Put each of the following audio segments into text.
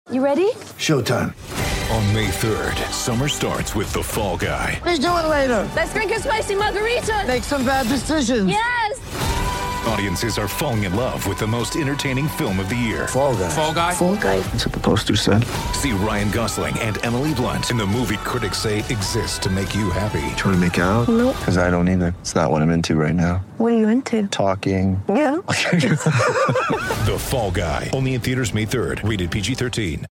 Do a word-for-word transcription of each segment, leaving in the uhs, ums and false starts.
You ready? Showtime. On May third, summer starts with The Fall Guy. Let's do it later. Let's drink a spicy margarita. Make some bad decisions. Yes! Audiences are falling in love with the most entertaining film of the year. Fall Guy. Fall Guy? Fall Guy. That's what the poster said. See Ryan Gosling and Emily Blunt in the movie critics say exists to make you happy. Trying to make it out? Nope. Because I don't either. It's not what I'm into right now. What are you into? Talking. Yeah. The Fall Guy. Only in theaters May third. Rated P G thirteen.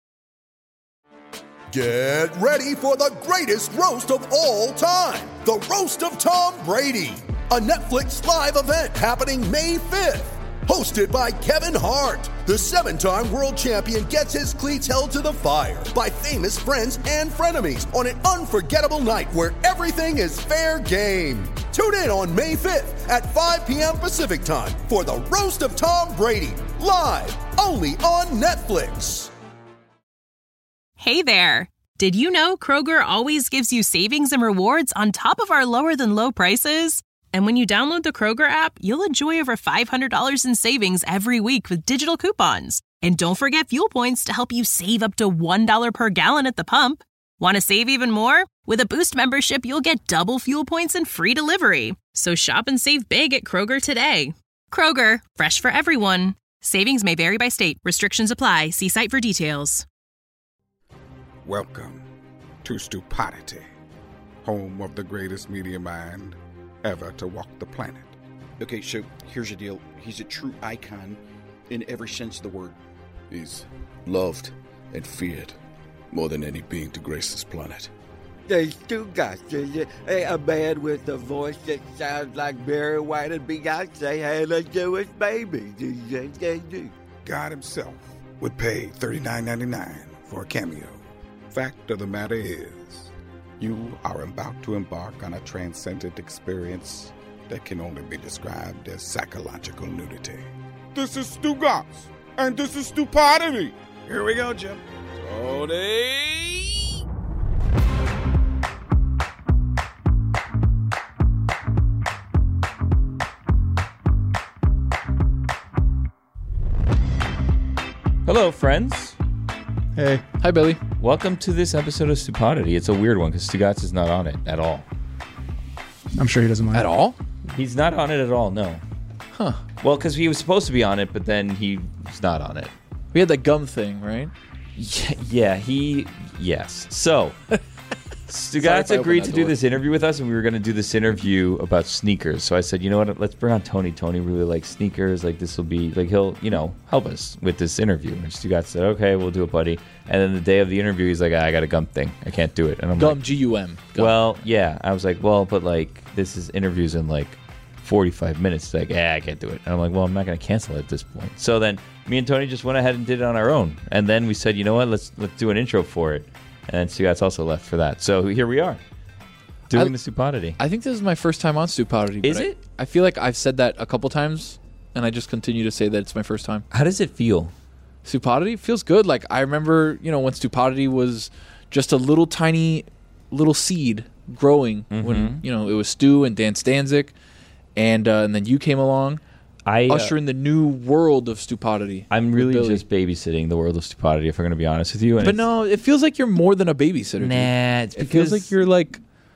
Get ready for the greatest roast of all time. The Roast of Tom Brady. A Netflix live event happening May fifth. Hosted by Kevin Hart. The seven-time world champion gets his cleats held to the fire by famous friends and frenemies on an unforgettable night where everything is fair game. Tune in on May fifth at five p.m. Pacific time for the Roast of Tom Brady. Live only on Netflix. Hey there! Did you know Kroger always gives you savings and rewards on top of our lower-than-low prices? And when you download the Kroger app, you'll enjoy over five hundred dollars in savings every week with digital coupons. And don't forget fuel points to help you save up to one dollar per gallon at the pump. Want to save even more? With a Boost membership, you'll get double fuel points and free delivery. So shop and save big at Kroger today. Kroger, fresh for everyone. Savings may vary by state. Restrictions apply. See site for details. Welcome to Stupidity, home of the greatest media mind ever to walk the planet. Okay, so here's the deal. He's a true icon in every sense of the word. He's loved and feared more than any being to grace this planet. There's two guys. There's a, a man with a voice that sounds like Barry White and Beyonce had a Jewish baby. God himself would pay thirty-nine ninety-nine for a cameo. Fact of the matter is, you are about to embark on a transcendent experience that can only be described as psychological nudity. This is Stu Goss, and this is Stupidity. Here we go, Jim. Tony! Hello, friends. Hey. Hi, Billy. Welcome to this episode of Stupidity. It's a weird one because Stugatz is not on it at all. I'm sure he doesn't mind. At all? He's not on it at all, no. Huh. Well, because he was supposed to be on it, but then he's not on it. We had that gum thing, right? Yeah, yeah he... Yes. So... Stugatz agreed to do this interview with us, and we were going to do this interview about sneakers. So I said, you know what, let's bring on Tony. Tony really likes sneakers. Like, this will be, like, he'll, you know, help us with this interview. And Stugatz said, okay, we'll do it, buddy. And then the day of the interview, he's like, ah, I got a gum thing. I can't do it. And I'm gum, like, G U M. Gum. Well, yeah. I was like, well, but, like, this is interviews in, like, forty-five minutes. He's like, yeah, I can't do it. And I'm like, well, I'm not going to cancel it at this point. So then me and Tony just went ahead and did it on our own. And then we said, you know what, let's let's do an intro for it. And Stugatz also left for that. So here we are. Doing I, the Stupidity. I think this is my first time on Stupidity. Is it? I, I feel like I've said that a couple times, and I just continue to say that it's my first time. How does it feel? Stupidity feels good. Like, I remember, you know, when Stupidity was just a little tiny little seed growing mm-hmm. when, you know, it was Stu and Dan Stanzik, and uh, and then you came along. I uh, usher in the new world of Stupidity. I'm really just babysitting the world of Stupidity, if I'm going to be honest with you. And but no, it feels like you're more than a babysitter. Nah, it's it feels like you're like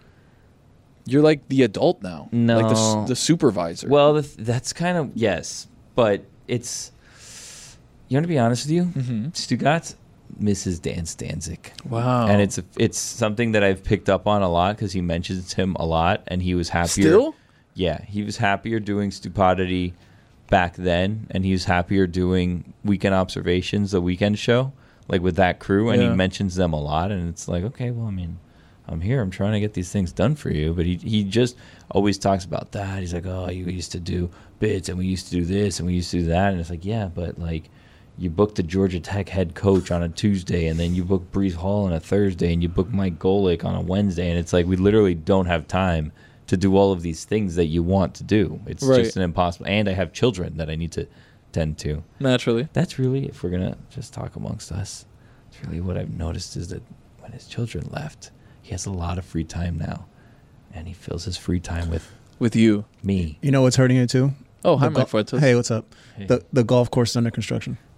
you're like the adult now. No, like the, the supervisor. Well, the, that's kind of yes, but it's. You want to be honest with you? Mm-hmm. Stugatz misses Dan Stanzik. Wow, and it's it's something that I've picked up on a lot because he mentions him a lot, and he was happier. Still, yeah, he was happier doing Stupidity back then, and he was happier doing Weekend Observations, the weekend show, like with that crew, and yeah. he mentions them a lot, and it's like, okay, well, I mean, I'm here, I'm trying to get these things done for you, but he he just always talks about that. He's like, oh, you used to do bits, and we used to do this, and we used to do that, and it's like, yeah, but like, you booked the Georgia Tech head coach on a Tuesday, and then you booked Breece Hall on a Thursday, and you booked Mike Golick on a Wednesday, and it's like, we literally don't have time to do all of these things that you want to do. It's right. just an impossible. And I have children that I need to tend to. Naturally. That's really, if we're going to just talk amongst us, it's really what I've noticed is that when his children left, he has a lot of free time now. And he fills his free time with... With you. Me. You know what's hurting it too? Oh, hi, the Mike go- Fuentes. Hey, what's up? Hey. The the golf course is under construction.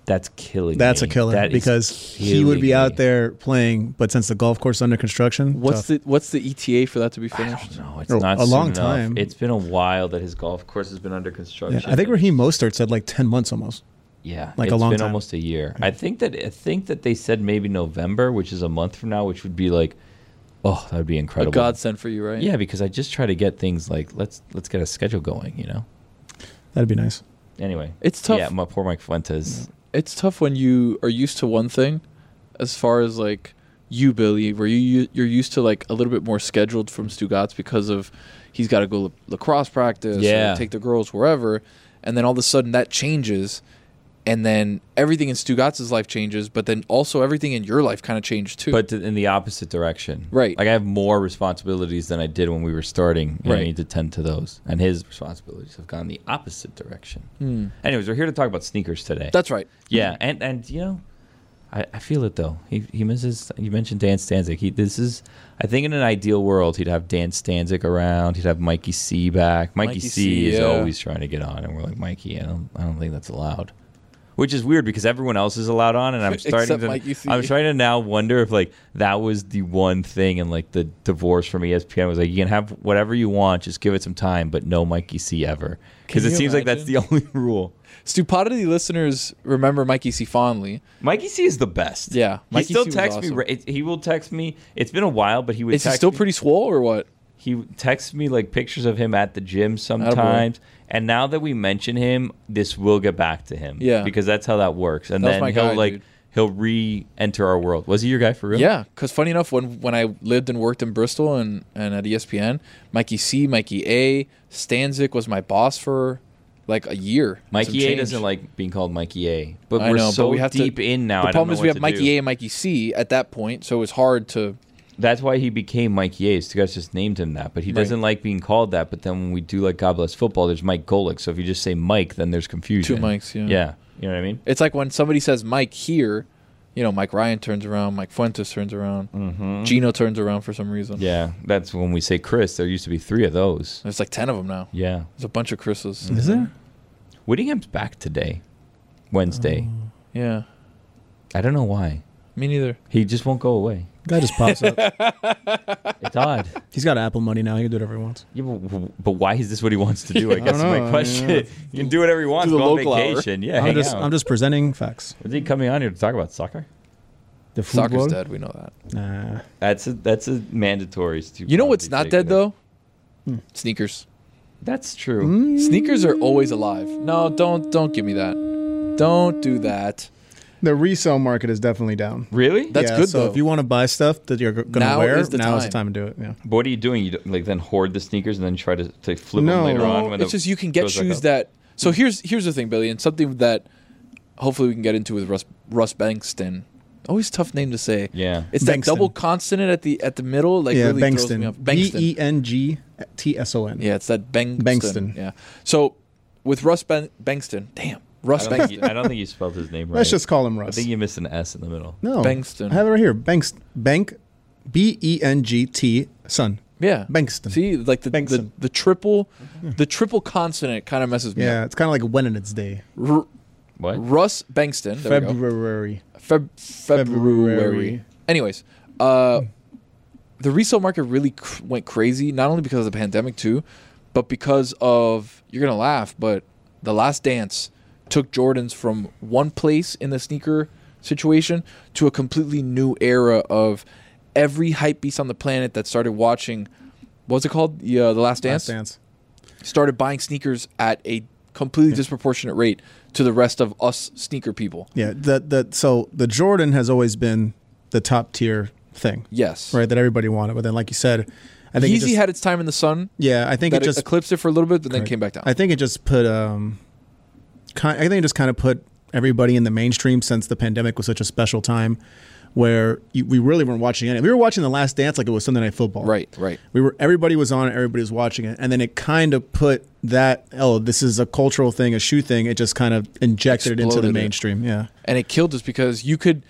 That's killing That's me. a killer That is because he would be killing out me. there playing, but since the golf course is under construction, What's tough. the what's the E T A for that to be finished? No, it's Oh, not a soon long enough. time. It's been a while that his golf course has been under Yeah, construction. I think Raheem Mostert said like ten months almost. Yeah, like it's a long been time. almost a year. I think that I think that they said maybe November, which is a month from now, which would be like, oh, that would be A incredible. godsend for you, right? Yeah, because I just try to get things like let's let's get a schedule going. You know. That'd be nice. Anyway, It's tough. Yeah, my poor Mike Fuentes. It's tough when you are used to one thing, as far as like you, Billy, where you you're used to like a little bit more scheduled from Stugatz because of he's got to go lacrosse practice, Yeah. or take the girls wherever, and then all of a sudden that changes, and then everything in Stugatz's life changes, but then also everything in your life kind of changed too. But in the opposite direction. Right. Like I have more responsibilities than I did when we were starting. And Right. I need to tend to those. And his responsibilities have gone the opposite direction. Hmm. Anyways, we're here to talk about sneakers today. That's right. Yeah, and, and you know, I, I feel it though. He he misses. You mentioned Dan Stanzik. He this is. I think in an ideal world, he'd have Dan Stanzik around. He'd have Mikey C back. Mikey, Mikey C, C, is yeah. always trying to get on, and we're like, Mikey, I don't I don't think that's allowed. Which is weird because everyone else is allowed on, and I'm starting Except to. Mikey C. I'm trying to now wonder if like that was the one thing, and like the divorce from E S P N was like you can have whatever you want, just give it some time, but no Mikey C ever, because Can it you seems like that's the only rule. Stupidity listeners remember Mikey C fondly. Mikey C is the best. Yeah, he Mikey still C was texts awesome. me. It, he will text me. It's been a while, but he would. Is he text still me- pretty swole or what? He texts me like pictures of him at the gym sometimes. And now that we mention him, this will get back to him. Yeah. because that's how that works. And That was then my he'll guy, like dude. he'll re-enter our world. Was he your guy for real? Yeah, because funny enough, when when I lived and worked in Bristol and, and at E S P N, Mikey C, Mikey A, Stanzik was my boss for like a year. Mikey A doesn't like being called Mikey A, but I we're know, so but we have deep to, in now. The I don't problem know is we what have to Mikey do. A and Mikey C at that point, so it's hard to. That's why he became Mikey A. So you guys just named him that, but he Right. doesn't like being called that. But then when we do like God Bless Football, there's Mike Golick. So if you just say Mike, then there's confusion. Two Mikes, yeah. Yeah, you know what I mean. It's like when somebody says Mike here, you know, Mike Ryan turns around, Mike Fuentes turns around, Mhm. Gino turns around for some reason. Yeah, that's when we say Chris. There used to be three of those. There's like ten of them now. Yeah. There's a bunch of Chris's. Is there? Whittingham's back today, Wednesday. Yeah. I don't know why. Me neither. He just won't go away. Guy just pops up. It's odd. He's got Apple money now. He can do whatever he wants. Yeah, but, but why is this what he wants to do? I I guess is don't my know, question. yeah. You can do whatever he wants. Do the Go on local hour. vacation. Yeah, I'm hang just out. I'm just presenting facts. Is he coming on here to talk about soccer? The Soccer's football? dead. We know that. Nah. That's a that's a mandatory. You know what's not dead though? Hmm. Sneakers. That's true. Sneakers are always alive. No, don't don't give me that. Don't do that. The resale market is definitely down. Really? That's Yeah, good, So though. if you want to buy stuff that you're going to Now wear, is the now is time. the time to do it. Yeah. What are you doing? You don't- like then hoard the sneakers and then try to, to flip No. them later No, on. When It's the just you can get goes back shoes up? that. So here's here's the thing, Billy, and something that hopefully we can get into with Russ Russ Bankston. Always tough name to say. Yeah. It's that Bankston. double consonant at the at the middle, like yeah, really throws me off. Bankston. B Bankston. E N G T S O N. Yeah, it's that Bankston. Bankston. Yeah. So with Russ ben- Bankston, damn, Russ I don't, think Bankston. you, I don't think you spelled his name right. Let's just call him I Russ. think you missed an S in the middle. No. Bankston. I have it right here. Banks, Bank, B E N G T, son. Yeah, Bankston. See, like the the, Bankston. the triple, the triple consonant kind of messes me Yeah, up. it's kind of like when in its day. R- What? Russ Bankston. There we go. February. Feb- February. February. Anyways, uh, the resale market really cr- went crazy, not only because of the pandemic too, but because of, you're gonna laugh, but The Last Dance took Jordans from one place in the sneaker situation to a completely new era of every hype beast on the planet that started watching. What's it called? The, uh, the Last Dance. Last Dance. Started buying sneakers at a completely disproportionate rate to the rest of us sneaker people. Yeah, the the so the Jordan has always been the top tier thing. Yes. Right, that everybody wanted. But then, like you said, I think it Yeezy just, had its time in the sun. Yeah, I think that it just eclipsed it for a little bit, but then Correct. came back down. I think it just put um, ki- I think it just kind of put everybody in the mainstream since the pandemic was such a special time, where you, we really weren't watching it. We were watching The Last Dance like it was Sunday Night Football. Right, right. We were everybody was on it, everybody was watching it, and then it kind of put that oh this is a cultural thing, a shoe thing. It just kind of injected it into the Exploded it. mainstream. Yeah, and it killed us because you could.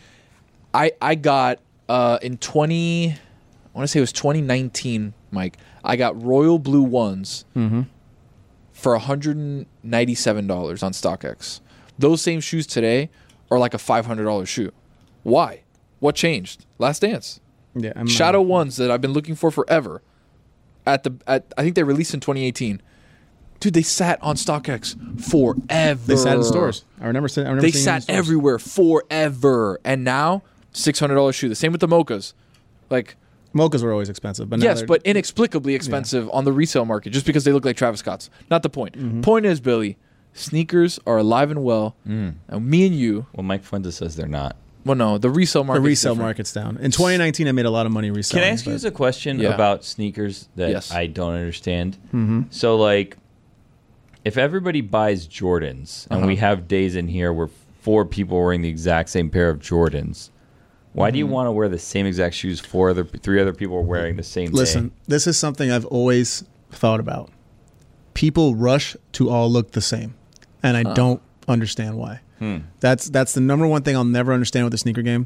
I I got uh, in twenty. I want to say it was twenty nineteen, Mike. I got royal blue ones mm-hmm. for one hundred ninety-seven dollars on StockX. Those same shoes today are like a five hundred dollars shoe. Why? What changed? Last Dance. Yeah, I'm Shadow ones that I've been looking for forever. At the at I think they released in twenty eighteen. Dude, they sat on StockX forever. They sat in stores. I remember. I remember they seeing sat them in stores. everywhere forever, and now six hundred dollars shoe. The same with the Mochas. Like Mochas were always expensive, but now yes, they're- but inexplicably expensive yeah. on the resale market just because they look like Travis Scott's. Not the point. Mm-hmm. Point is, Billy, sneakers are alive and well. Mm. And me and you. Well, Mike Fuentes says they're not. Well, no, the resale market. The resale market's down. In twenty nineteen, I made a lot of money reselling. Can I ask you a question yeah. about sneakers that yes. I don't understand? Mm-hmm. So, like, if everybody buys Jordans, and uh-huh. we have days in here where four people are wearing the exact same pair of Jordans, why mm-hmm. do you want to wear the same exact shoes four other, three other people are wearing the same Listen, day? This is something I've always thought about. People rush to all look the same, and I huh. don't understand why. Hmm. That's that's the number one thing I'll never understand with the sneaker game.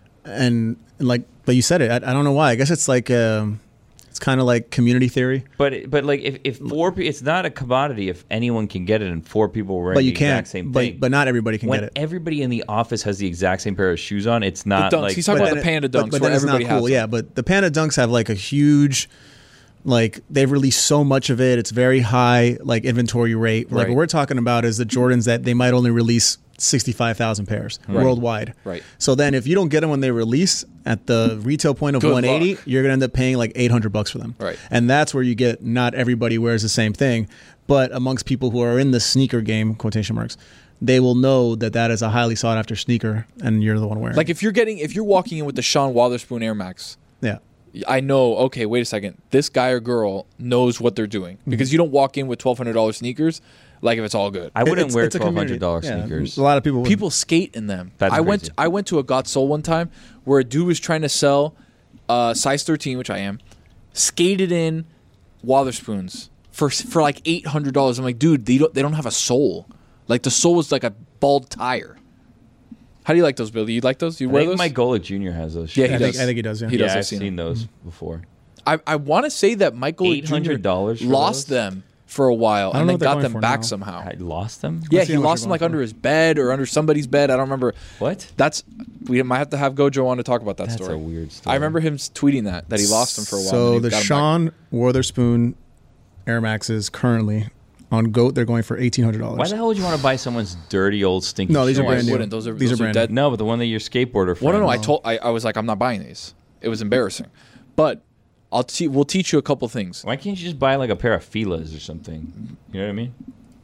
And, like, but you said it. I, I don't know why. I guess it's like... Um, It's kind of like community theory. But but like if, if four people, it's not a commodity if anyone can get it and four people are wearing but you the can't, exact same but, thing. But not everybody can when get it. Everybody in the office has the exact same pair of shoes on. It's not the dunks. like He's talking about the Panda Dunks. But, but where then it's everybody not cool. has Yeah, but the Panda Dunks have like a huge, like they've released so much of it. It's very high like inventory rate. Like right. what we're talking about is the Jordans that they might only release sixty-five thousand pairs right. worldwide. Right. So then if you don't get them when they release at the retail point of Good one eighty, luck. you're going to end up paying like eight hundred bucks for them. Right. And that's where you get not everybody wears the same thing, but amongst people who are in the sneaker game, quotation marks, they will know that that is a highly sought after sneaker and you're the one wearing. Like if you're getting if you're walking in with the Sean Wotherspoon Air Max. Yeah. I know, okay, wait a second. This guy or girl knows what they're doing. Because you don't walk in with twelve hundred dollars sneakers like if it's all good. I wouldn't It's- wear it's a twelve hundred dollars community. Yeah, sneakers. a lot of people wouldn't. People skate in them. That's I went crazy. I went to a Got Soul one time where a dude was trying to sell uh, size thirteen, which I am, skated in Wotherspoons for for like eight hundred dollars. I'm like, dude, they don't they don't have a sole. Like the sole is like a bald tire. How do you like those, Billy? You like those? You I wear think those? Mike Golick Junior has those. Yeah, shoes. he I does. think, I think he does, yeah. He yeah, does. I've I've seen, seen those them. before. I, I want to say that Michael eight hundred dollars lost those? them for a while I don't and know then what they're got going them for back now. somehow. I lost them? Yeah, Let's see he how much lost they're them like going under for. his bed or under somebody's bed. I don't remember. What? That's we might have to have Gojo on to talk about that That's story. a weird story. I remember him tweeting that that he lost them for a while. So and he the got 'em back. Sean Wotherspoon Air Maxes currently on GOAT, they're going for eighteen hundred dollars. Why the hell would you want to buy someone's dirty old stinky No, these shoes? are brand I new. wouldn't. Those are These those are are brand dead. No, but the one that your skateboarder friend. Well, no, no. I told I, I was like, I'm not buying these. It was embarrassing, but I'll te- we'll teach you a couple things. Why can't you just buy like a pair of Filas or something? You know what I mean?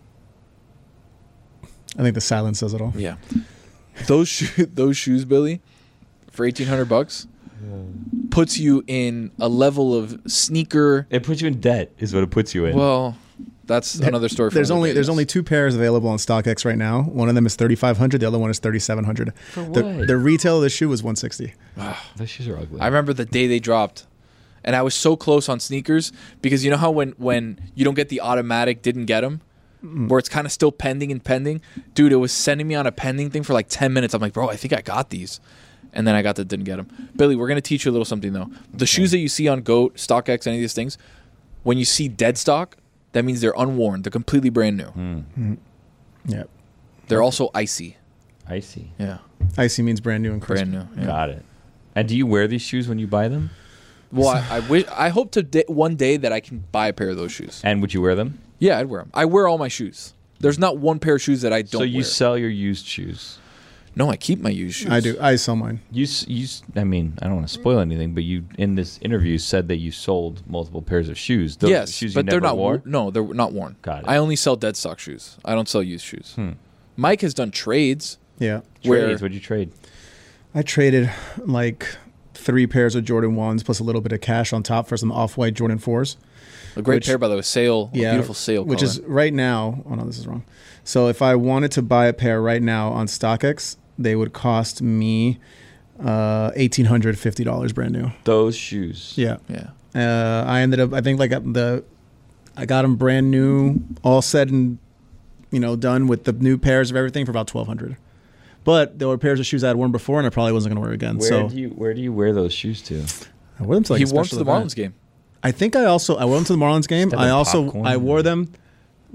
I think the silence says it all. Yeah, those sho- those shoes, Billy, for eighteen hundred bucks, puts you in a level of sneaker. It puts you in debt, is what it puts you in. Well, that's another story. For There's another only day, there's yes. only two pairs available on StockX right now. One of them is thirty-five hundred, the other one is thirty-seven hundred. For The, what? the retail of the shoe was one sixty. Those shoes are ugly. I remember the day they dropped, and I was so close on sneakers because you know how when when you don't get the automatic didn't get them, Mm. where it's kind of still pending and pending, dude. It was sending me on a pending thing for like ten minutes. I'm like, bro, I think I got these, and then I got the didn't get them. Billy, we're gonna teach you a little something though. The shoes that you see on GOAT, StockX, any of these things, when you see dead stock, that means they're unworn. They're completely brand new. Mm. Yeah. They're also icy. Icy. Yeah. Icy means brand new and crisp. Brand new. Yeah. Got it. And do you wear these shoes when you buy them? Well, I, I wish. I hope to di- one day that I can buy a pair of those shoes. And would you wear them? Yeah, I'd wear them. I wear all my shoes. There's not one pair of shoes that I don't So you wear. sell your used shoes? No, I keep my used shoes. I do. I sell mine. You, s- you. s- I mean, I don't want to spoil anything, but you in this interview said that you sold multiple pairs of shoes. Those yes, shoes you but they're never not wore. wo- No, they're not worn. Got it. I only sell dead stock shoes. I don't sell used shoes. Hmm. Mike has done trades. Yeah. Where Trades? What'd you trade? I traded like three pairs of Jordan ones plus a little bit of cash on top for some off-white Jordan fours. a great which- pair by the way, sale, a Yeah, beautiful sale, which color. is right now. Oh no, this is wrong. So if I wanted to buy a pair right now on StockX, they would cost me uh, eighteen hundred fifty dollars brand new. Those shoes. Yeah, yeah. Uh, I ended up. I think like the I got them brand new, all said and you know done with the new pairs of everything for about twelve hundred. But there were pairs of shoes I had worn before, and I probably wasn't going to wear again. Where so do you where do you wear those shoes to? I wore them to like he a wore them to special the event. Marlins game. I think I also I wore them to the Marlins game. Stuff I like also popcorn. I wore them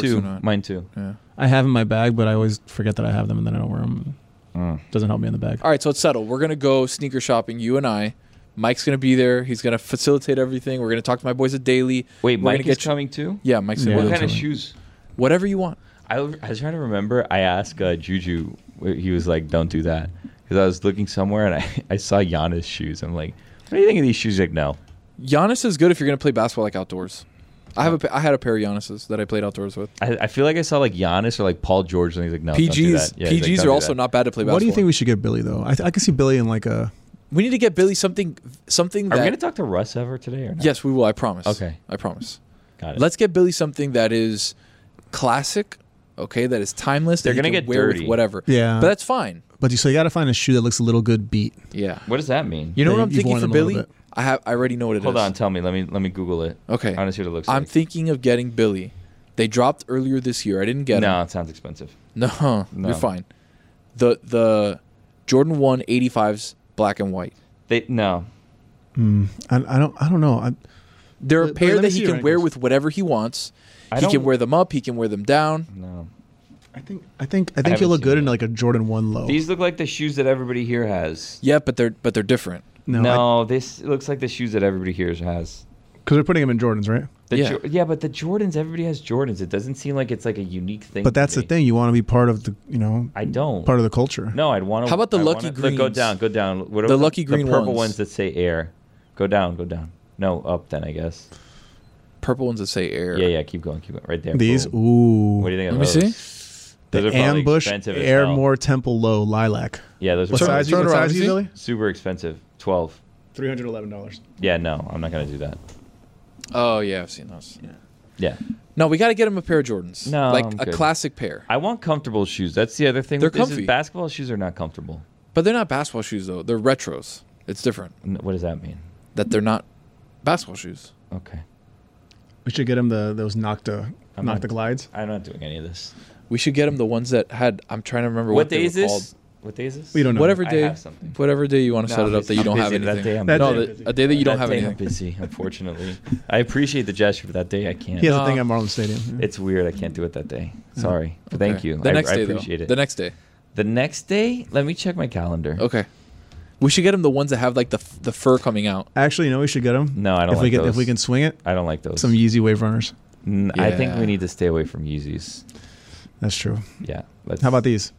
too. or not. Mine too. Yeah. I have in my bag, but I always forget that I have them, and then I don't wear them. Mm. Doesn't help me in the bag. All right, so it's settled. We're gonna go sneaker shopping. You and I. Mike's gonna be there. He's gonna facilitate everything. We're gonna talk to my boys at Daily. Wait, We're Mike gonna get is coming too? Yeah, Mike's Yeah. gonna What be kind of coming. shoes? Whatever you want. I, I was trying to remember. I asked uh, Juju. He was like, "Don't do that," because I was looking somewhere and I, I saw Giannis shoes. I'm like, "What do you think of these shoes?" He's like, no. Giannis is good if you're gonna play basketball like outdoors. I have a pa- I had a pair of Giannis's that I played outdoors with. I, I feel like I saw like Giannis or like Paul George, and he's like, "No, P Gs don't do that." Yeah, he's P Gs like, "Don't are do also that." not bad to play basketball. What do you think we should get Billy though? I, th- I can see Billy in like a. We need to get Billy something something. Are that, we gonna talk to Russ ever today or not? Yes, we will. I promise. Okay. I promise. Got it. Let's get Billy something that is classic. Okay, that is timeless. They're that he gonna can get wear dirty. with whatever. Yeah. but that's fine. But you so you got to find a shoe that looks a little good beat. Yeah. What does that mean? You know That what I'm you've thinking worn for them a little Billy? bit. I have. I already know what it is. Hold on, tell me. Let me let me Google it. Okay. I want to see what it looks I'm like. thinking of getting Billy. They dropped earlier this year. I didn't get no, them. it sounds expensive. No, No. you're fine. The the Jordan one eighty-fives black and white. They no. Mm, I, I don't. I don't know. I, They're a Let- pair let me that see he your can wear ankles. with whatever he wants. I he can don't- wear them up. He can wear them down. No. I think. I think. I think haven't he'll look seen good it. in like a Jordan one low. These look like the shoes that everybody here has. Yeah, but they're but they're different. no, No, this looks like the shoes that everybody here has. because they're putting him in Jordans, right? The Yeah. Jo- yeah, but the Jordans, everybody has Jordans. It doesn't seem like it's like a unique thing. But that's to the me. thing. You want to be part of the. You know. I don't. Part of the culture. No, I'd want to. How about the I lucky wanna, look, Go greens? down, go down. What The are lucky green the purple ones. ones that say Air. Go down, go down. No, up then I guess. Purple ones that say Air. Yeah, yeah. Keep going, keep going. Right there. These. Boom. Ooh. What do you think of Let me those? see. Those The are probably Ambush expensive as Air hell. More Temple Low Lilac. Yeah, those are What Turn- size? probably You, turn what around, size let you, me Billy? super expensive. Twelve. Three hundred eleven dollars. Yeah, no, I'm not gonna do that. Oh yeah, I've seen those. Yeah. Yeah. No, we got to get him a pair of Jordans. No, like I'm a good. classic pair. I want comfortable shoes. That's the other thing. They're with this is comfy. basketball shoes are not comfortable. But they're not basketball shoes though. They're retros. It's different. N- What does that mean? That they're not basketball shoes. Okay. We should get him the those Nocta I'm Nocta not- glides. I'm not doing any of this. We should get him the ones that had. I'm trying to remember what, What they day were is this? called. What day is this? We don't know. Whatever I day, have something. whatever day you want to No, set it I'm up that you busy. don't I'm have busy. anything. That day I'm That no, day- the, a day that you don't that have day anything. I'm busy, unfortunately. I appreciate the gesture, but that day I can't. He has No. a thing at Marlin Stadium. Yeah. It's weird. I can't do it that day. Sorry. But Thank Okay. you. The I, next I day, appreciate though. it. The next day. The next day, let me check my calendar. Okay. We should get him the ones that have like the f- the fur coming out. Actually, you know, we should get him. No, I don't if like we can, those. If we can swing it, I don't like those. some Yeezy Wave Runners. N- I think Yeah. we need to stay away from Yeezys. That's true. Yeah. Let's, How about these?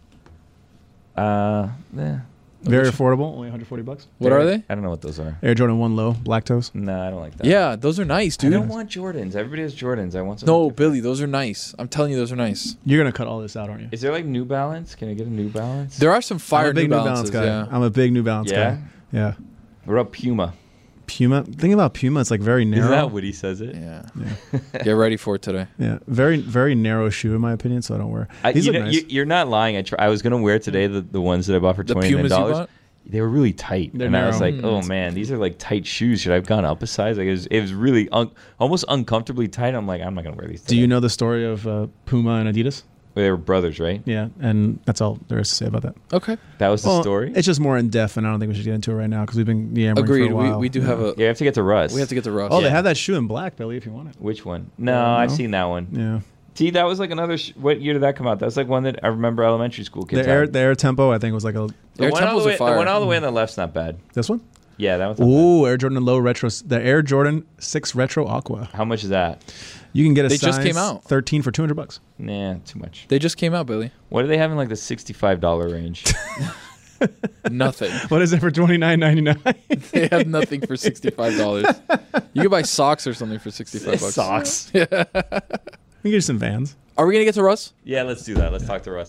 Uh, eh. Very affordable, only one hundred forty bucks. What are they? I don't know what those are. Air Jordan One Low, black toes. No, I don't like that. Yeah, those are nice, I dude. don't want Jordans. Everybody has Jordans. I want some. No, Billy, those are nice. I'm telling you, those are nice. You're gonna cut all this out, aren't you? Is there like New Balance? Can I get a New Balance? There are some fire I'm a big New New Balance Balances. guy. Yeah. I'm a big New Balance Yeah? guy. Yeah. What about Puma? Puma. Think about Puma. It's like very narrow. Is that what he says it? Yeah. Yeah. Get ready for it today. Yeah. Very very narrow shoe in my opinion. So I don't wear. I, These you look know, nice. you, you're not lying. I try, I was gonna wear today the, the ones that I bought for The twenty nine Pumas you dollars. bought? They were really tight, They're and I was narrow. like, Mm. "Oh man, these are like tight shoes. Should I have gone up a size?" Like it was, it was really un, almost uncomfortably tight. I'm like, I'm not gonna wear these. Do today. you know the story of uh, Puma and Adidas? They were brothers, right? Yeah, and that's all there is to say about that. Okay. That was the Well, story. It's just more in depth, and I don't think we should get into it right now because we've been yammering Agreed. for a We, while. we do Yeah. have a. Yeah, we have to get to Russ. We have to get to Russ. Oh, Yeah. they have that shoe in black, Billy. If you want it. Which one? No, Uh, I've no? seen that one. Yeah. T, that was like another. Sh- what year did that come out? That was like one that I remember elementary school kids. The air, had. the air tempo, I think was like a The Air one all Tempos the are way, fire. the one all the way on the left's not bad. this one. Yeah, that one's not bad. Ooh, Air Jordan Low Retro. The Air Jordan Six Retro Aqua. How much is that? You can get a They size just came out. thirteen for two hundred bucks. Nah, too much. They just came out, Billy. What do they have in like the sixty-five dollar range? Nothing. What is it for twenty nine ninety nine? They have nothing for sixty-five dollars. You can buy socks or something for sixty-five bucks. Socks. You can get some Vans. Are we gonna get to Russ? Yeah, let's do that. Let's talk to Russ.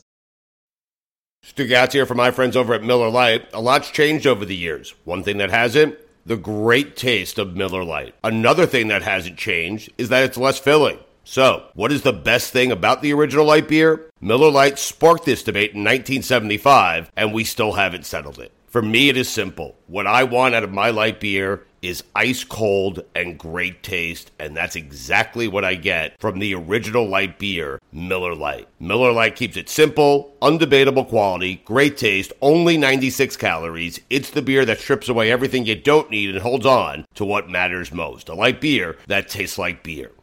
Stu Gatz here from my friends over at Miller Lite. A lot's changed over the years. One thing that hasn't, the great taste of Miller Lite. Another thing that hasn't changed is that it's less filling. So, what is the best thing about the original light beer? Miller Lite sparked this debate in nineteen seventy-five, and we still haven't settled it. For me, it is simple. What I want out of my light beer is ice cold and great taste, and that's exactly what I get from the original light beer, Miller Lite. Miller Lite keeps it simple, undebatable quality, great taste, only ninety-six calories. It's the beer that strips away everything you don't need and holds on to what matters most. A light beer that tastes like beer.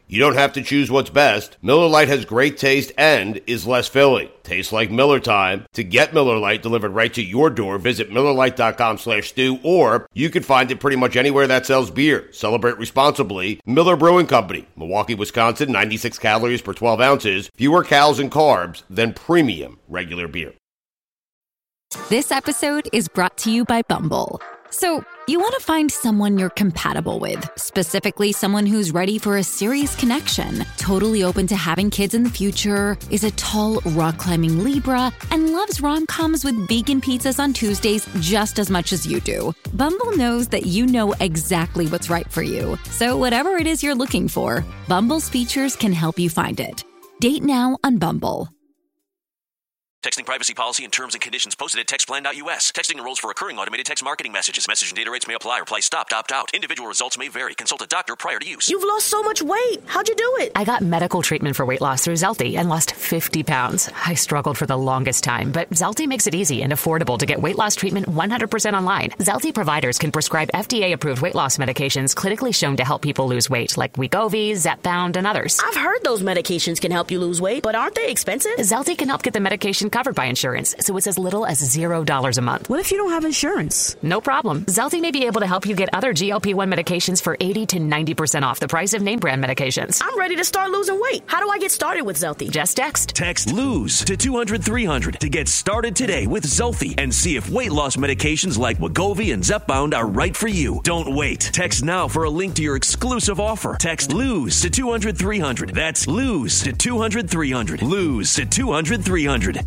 You don't have to choose what's best. Miller Lite has great taste and is less filling. Tastes like Miller time. To get Miller Lite delivered right to your door, visit Miller Lite dot com slash stew, or you can find it pretty much anywhere that sells beer. Celebrate responsibly. Miller Brewing Company, Milwaukee, Wisconsin, ninety-six calories per twelve ounces, fewer calories and carbs than premium regular beer. This episode is brought to you by Bumble. So, you want to find someone you're compatible with, specifically someone who's ready for a serious connection, totally open to having kids in the future, is a tall, rock-climbing Libra, and loves rom-coms with vegan pizzas on Tuesdays just as much as you do. Bumble knows that you know exactly what's right for you. So whatever it is you're looking for, Bumble's features can help you find it. Date now on Bumble. Texting privacy policy and terms and conditions posted at textplan dot U S. Texting enrolls for recurring automated text marketing messages. Message and data rates may apply. Reply stopped, opt out. Individual results may vary. Consult a doctor prior to use. You've lost so much weight. How'd you do it? I got medical treatment for weight loss through Zelty and lost fifty pounds. I struggled for the longest time, but Zelty makes it easy and affordable to get weight loss treatment one hundred percent online. Zelty providers can prescribe F D A-approved weight loss medications clinically shown to help people lose weight, like Wegovy, Zepbound, and others. I've heard those medications can help you lose weight, but aren't they expensive? Zelty can help get the medication covered by insurance, so it's as little as zero dollars a month. What if you don't have insurance? No problem. Zelty may be able to help you get other G L P one medications for eighty to ninety percent off the price of name brand medications. I'm ready to start losing weight. How do I get started with Zelty? Just text. Text LOSE to two hundred three hundred to get started today with Zelty and see if weight loss medications like Wegovy and Zepbound are right for you. Don't wait. Text now for a link to your exclusive offer. Text LOSE to two hundred three hundred. That's LOSE to two hundred three hundred. LOSE to two hundred three hundred.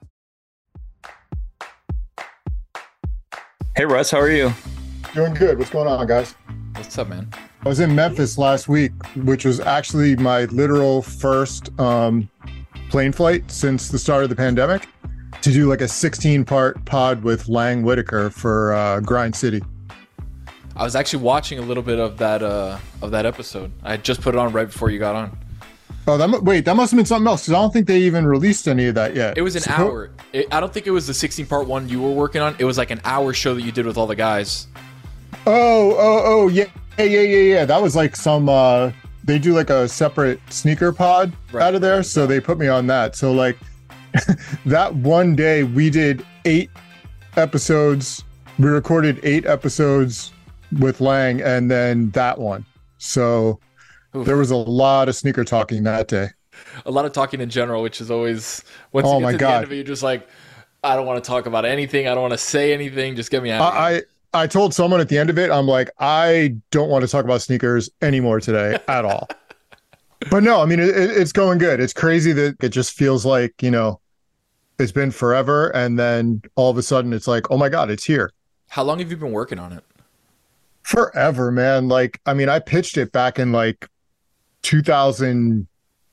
Hey, Russ, how are you? Doing good. What's going on, guys? What's up, man? I was in Memphis last week, which was actually my literal first um, plane flight since the start of the pandemic, to do like a sixteen-part pod with Lang Whitaker for uh, Grind City. I was actually watching a little bit of that uh, of that episode. I just put it on right before you got on. Oh, that wait, that must have been something else, because I don't think they even released any of that yet. It was an so, hour. It, I don't think it was the sixteen-part one you were working on. It was like an hour show that you did with all the guys. Oh, oh, oh, yeah, yeah, yeah, yeah, yeah. That was like some, uh, they do like a separate sneaker pod right, out of there, right, so right. They put me on that. So like, that one day we did eight episodes. We recorded eight episodes with Lang, and then that one. So... Oof. There was a lot of sneaker talking that day. A lot of talking in general, which is always, once oh you get my to God. the end of it, you're just like, I don't want to talk about anything. I don't want to say anything. Just get me out of I, here. I, I told someone at the end of it, I'm like, I don't want to talk about sneakers anymore today at all. But no, I mean, it, it's going good. It's crazy that it just feels like, you know, it's been forever. And then all of a sudden it's like, oh my God, it's here. How long have you been working on it? Forever, man. Like, I mean, I pitched it back in like two thousand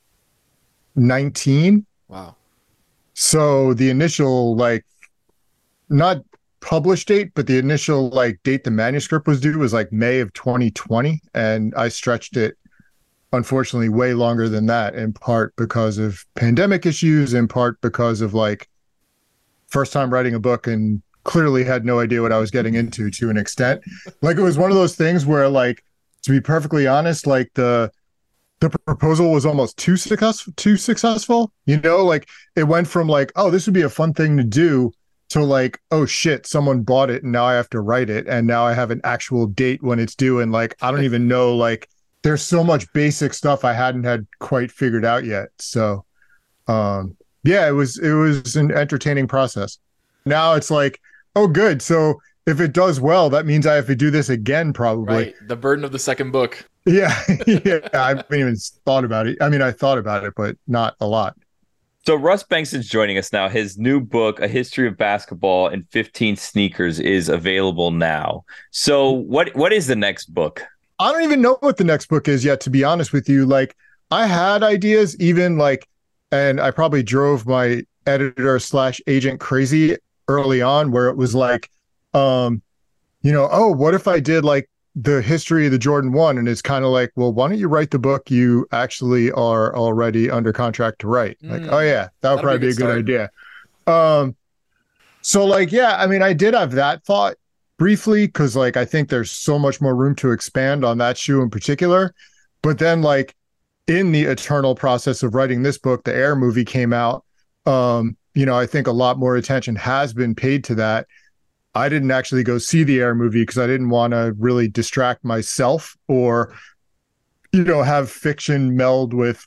nineteen. Wow. So the initial, like, not published date, but the initial like date the manuscript was due was like May of twenty twenty. And I stretched it, unfortunately, way longer than that, in part because of pandemic issues, in part because of like first time writing a book and clearly had no idea what I was getting into to an extent. Like, it was one of those things where, like, to be perfectly honest, like the the proposal was almost too successful, too successful. You know, like it went from like, oh, this would be a fun thing to do, to like, oh shit, someone bought it and now I have to write it, and now I have an actual date when it's due, and like I don't even know, like there's so much basic stuff I hadn't had quite figured out yet. So um yeah, it was it was an entertaining process. Now it's like, oh good, so if it does well, that means I have to do this again, probably. Right. The burden of the second book. Yeah, yeah. I haven't even thought about it. I mean, I thought about it, but not a lot. So Russ Bengtson's joining us now. His new book, A History of Basketball in fifteen Sneakers, is available now. So what what is the next book? I don't even know what the next book is yet, to be honest with you. Like, I had ideas, even like, and I probably drove my editor slash agent crazy early on, where it was like, um, you know, oh, what if I did like the history of the Jordan one? And it's kind of like, well, why don't you write the book you actually are already under contract to write? Mm, like, oh yeah, that would probably be a good, be a good idea. Um, so like, yeah, I mean, I did have that thought briefly, because like, I think there's so much more room to expand on that shoe in particular. But then like, in the eternal process of writing this book, the Air movie came out. Um, you know, I think a lot more attention has been paid to that. I didn't actually go see the Air movie because I didn't want to really distract myself or, you know, have fiction meld with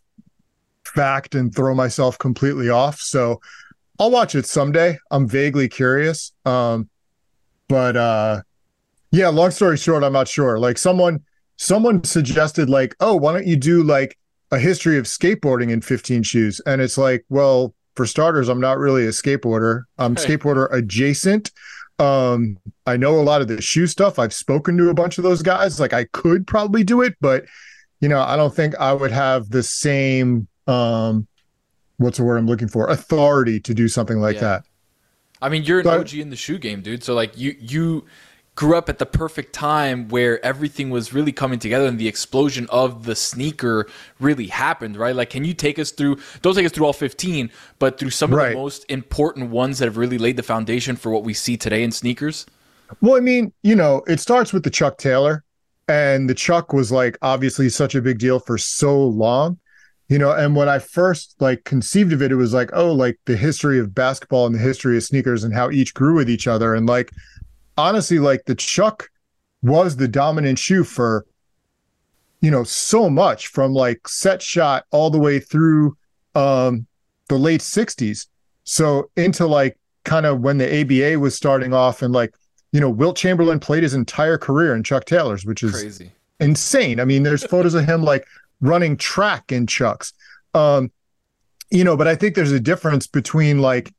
fact and throw myself completely off. So I'll watch it someday. I'm vaguely curious. Um, but uh, yeah, long story short, I'm not sure. Like someone, someone suggested like, oh, why don't you do like a history of skateboarding in fifteen shoes? And it's like, well, for starters, I'm not really a skateboarder. I'm Right. skateboarder adjacent. Um, I know a lot of the shoe stuff. I've spoken to a bunch of those guys. Like I could probably do it, but you know, I don't think I would have the same, um, what's the word I'm looking for? Authority to do something like Yeah. that. I mean, you're an But- O G in the shoe game, dude. So like you you grew up at the perfect time where everything was really coming together and the explosion of the sneaker really happened, right? Like, can you take us through, don't take us through all fifteen, but through some of Right. the most important ones that have really laid the foundation for what we see today in sneakers? Well, I mean, you know, it starts with the Chuck Taylor, and the Chuck was like obviously such a big deal for so long, you know. And when I first like conceived of it, it was like, oh, like the history of basketball and the history of sneakers and how each grew with each other. And like, honestly, like the Chuck was the dominant shoe for, you know, so much from like set shot all the way through um, the late sixties. So into like kind of when the A B A was starting off and like, you know, Wilt Chamberlain played his entire career in Chuck Taylors, which is Crazy. insane. I mean, there's photos of him like running track in Chucks. Um, you know, but I think there's a difference between like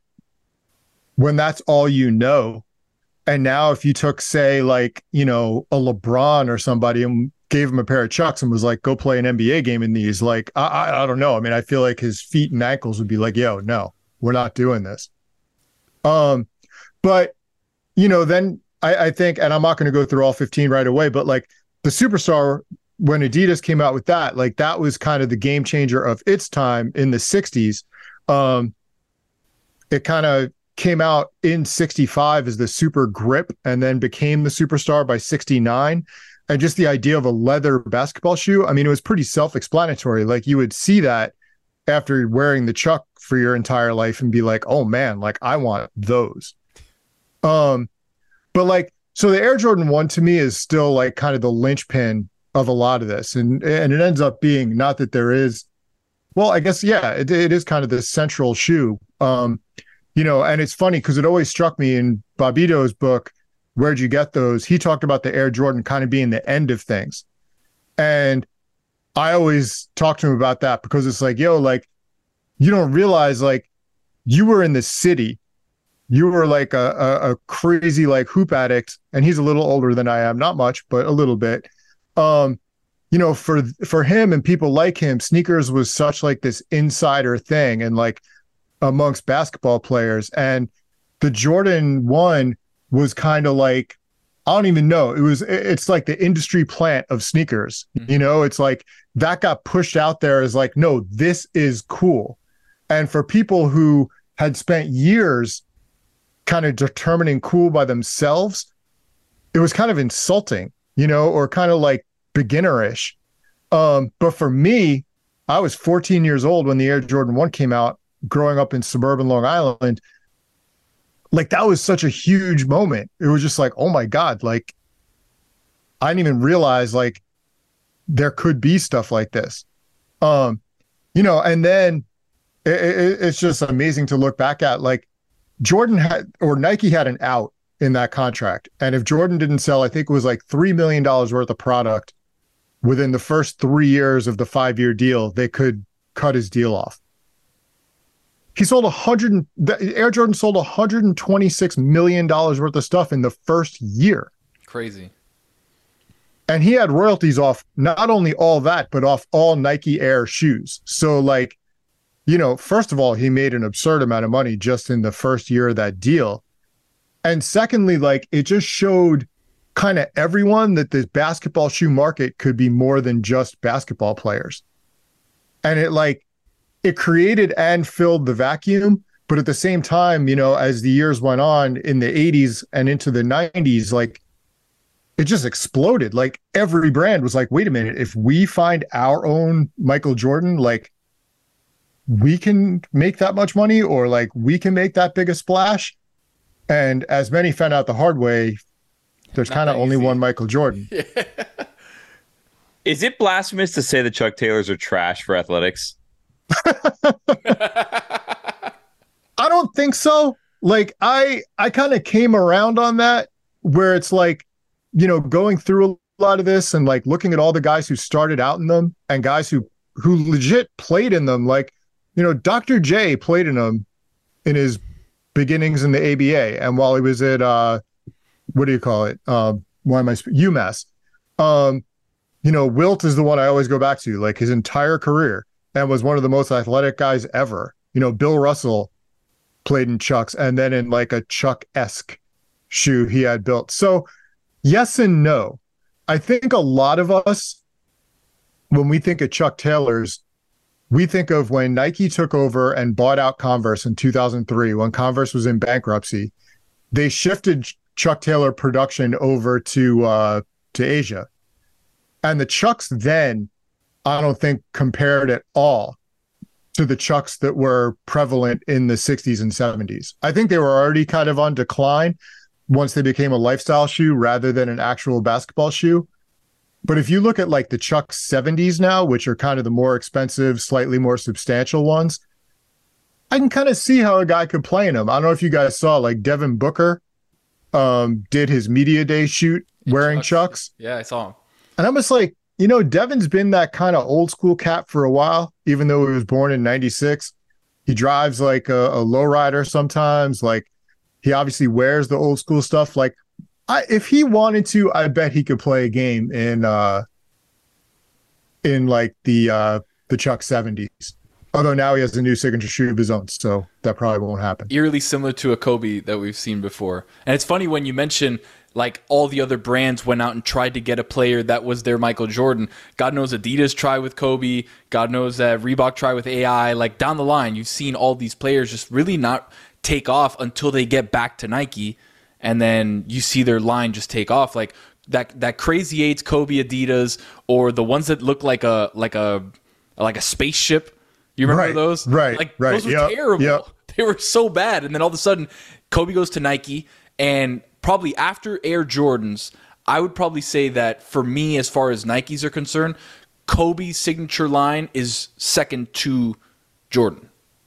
when that's all you know. And now if you took, say, like, you know, a LeBron or somebody and gave him a pair of Chucks and was like, go play an N B A game in these, like, I, I, I don't know. I mean, I feel like his feet and ankles would be like, yo, no, we're not doing this. Um, but, you know, then I, I think, and I'm not going to go through all fifteen right away, but like the Superstar, when Adidas came out with that, like that was kind of the game changer of its time in the sixties. Um, it kind of came out in sixty-five as the Super Grip and then became the Superstar by sixty-nine. And just the idea of a leather basketball shoe, I mean, it was pretty self-explanatory. Like you would see that after wearing the Chuck for your entire life and be like, oh man, like I want those. Um, but like, so the Air Jordan one to me is still like kind of the linchpin of a lot of this. And, and it ends up being not that there is, well, I guess, yeah, it, it is kind of the central shoe. Um, You know, and it's funny because it always struck me in Bobbito's book, Where'd You Get Those? He talked about the Air Jordan kind of being the end of things. And I always talk to him about that because it's like, yo, like, you don't realize, like, you were in the city. You were like a, a, a crazy, like, hoop addict. And he's a little older than I am. Not much, but a little bit. Um, you know, for for him and people like him, sneakers was such like this insider thing. And like, amongst basketball players, and the Jordan one was kind of like, I don't even know. It was, it's like the industry plant of sneakers. Mm-hmm. You know, it's like that got pushed out there as like, no, this is cool. And for people who had spent years kind of determining cool by themselves, it was kind of insulting, you know, or kind of like beginnerish. Um, but for me, I was fourteen years old when the Air Jordan one came out, growing up in suburban Long Island. Like that was such a huge moment. It was just like, oh my God, like I didn't even realize like there could be stuff like this. Um, you know, and then it, it, it's just amazing to look back at. Like Jordan had, or Nike had an out in that contract. And if Jordan didn't sell, I think it was like three million dollars worth of product within the first three years of the five-year deal, they could cut his deal off. He sold a hundred. The Air Jordan sold one hundred twenty-six million dollars worth of stuff in the first year. Crazy. And he had royalties off not only all that, but off all Nike Air shoes. So, like, you know, first of all, he made an absurd amount of money just in the first year of that deal. And secondly, like, it just showed kind of everyone that this basketball shoe market could be more than just basketball players. And it, like, it created and filled the vacuum, but at the same time, you know, as the years went on in the eighties and into the nineties, like it just exploded. Like every brand was like, wait a minute, if we find our own Michael Jordan, like we can make that much money, or like we can make that big a splash. And as many found out the hard way, there's kind of only one Michael Jordan. Yeah. Is it blasphemous to say the Chuck Taylors are trash for athletics? I don't think so. Like I, I kind of came around on that, where it's like, you know, going through a lot of this and like looking at all the guys who started out in them and guys who, who legit played in them. Like, you know, Doctor J played in them in his beginnings in the A B A. And while he was at, uh, what do you call it? Uh, why am I, sp- UMass. Um, you know, Wilt is the one I always go back to, like his entire career, and was one of the most athletic guys ever. You know, Bill Russell played in Chucks, and then in like a Chuck-esque shoe he had built. So yes and no. I think a lot of us, when we think of Chuck Taylors, we think of when Nike took over and bought out Converse in two thousand three, when Converse was in bankruptcy. They shifted Chuck Taylor production over to uh, to Asia. And the Chucks then, I don't think compared at all to the Chucks that were prevalent in the sixties and seventies. I think they were already kind of on decline once they became a lifestyle shoe rather than an actual basketball shoe. But if you look at like the Chuck seventies now, which are kind of the more expensive, slightly more substantial ones, I can kind of see how a guy could play in them. I don't know if you guys saw, like Devin Booker um, did his media day shoot wearing Chucks. Yeah, I saw him. And I'm just like, you know, Devin's been that kind of old school cat for a while, even though he was born in ninety-six. He drives like a, a lowrider sometimes. Like he obviously wears the old school stuff. Like I, if he wanted to, I bet he could play a game in uh, in like the uh, the Chuck seventies. Although now he has a new signature shoe of his own, so that probably won't happen. Eerily similar to a Kobe that we've seen before. And it's funny when you mention like all the other brands went out and tried to get a player that was their Michael Jordan. God knows Adidas tried with Kobe. God knows that Reebok tried with A I. Like down the line, you've seen all these players just really not take off until they get back to Nike. And then you see their line just take off. Like that that Crazy Eights, Kobe Adidas, or the ones that look like a like a like a spaceship. You remember right, those? Right, like, right. Those were yep, terrible. Yep. They were so bad. And then all of a sudden, Kobe goes to Nike. And probably after Air Jordans, I would probably say that for me, as far as Nikes are concerned, Kobe's signature line is second to Jordan.